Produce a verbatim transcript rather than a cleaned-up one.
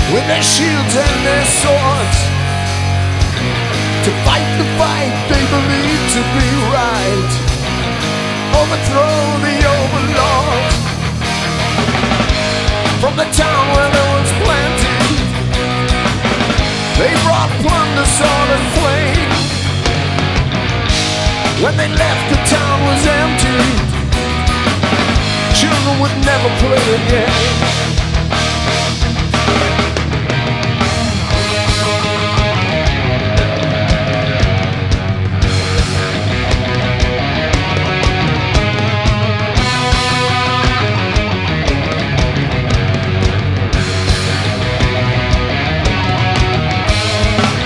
with their shields and their swords, to fight the fight they believe to be right, overthrow the overlord. From the town where there was plenty, they brought plunder, sword and flame. When they left, the town was empty. Children would never play again.